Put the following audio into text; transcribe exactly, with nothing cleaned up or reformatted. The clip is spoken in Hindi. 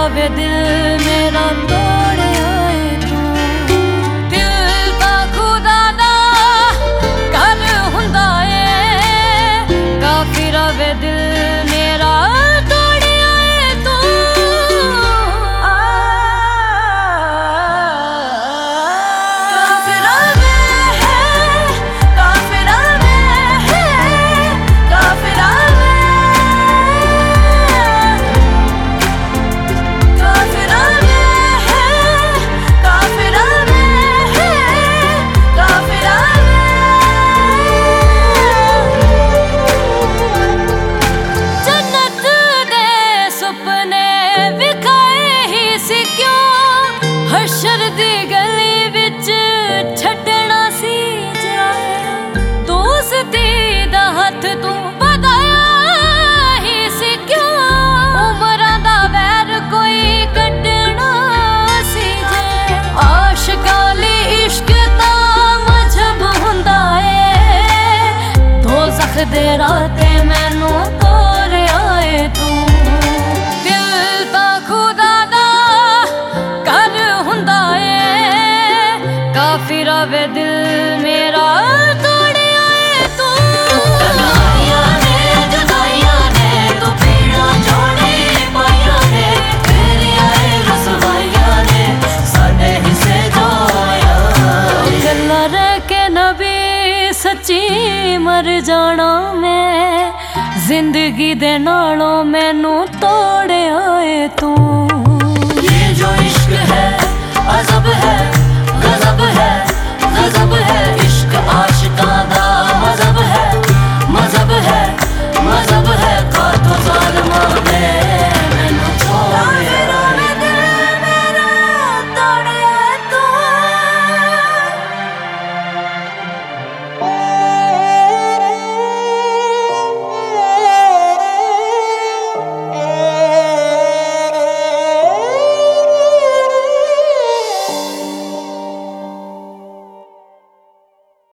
वे दिल मेरा तोड़ आए तू। दिल ता खुदा दा घर हुंदा ए, काफिर वे दिल मेरा तोड़ आए तू। काफिर वे है, काफिर वे है, काफिर वे, काफिर वे है, काफिर वे है, काफिर वे। जन्नत दे सुपने विखाए ही सी क्यों, हशर दी गली विच छड्डना सी जाया। दोस्ती दा हथ तू बधाया ही सी क्यों, उमरां दा वैर कोई कड्डना सी जे। आशिकां लई इश्क दा मजहब हुंदा ए, दोज़ख दे राते मैनू तोड़ आए तू। दिल ता खुदा दा घर हुंदा ए, काफिर वे दिल मेरा तोड़ आए तू। जुदाइयां ने जुदाइयां ने तू पीड़ा जोड़े पाइयां ने, तेरी आए रसवाइयां ने साडे हिस्से जो आया। गल्लां रह के नबी सच्ची मर जाना मैं, जिंदगी दे नालों मैनू तोड़ आए तू।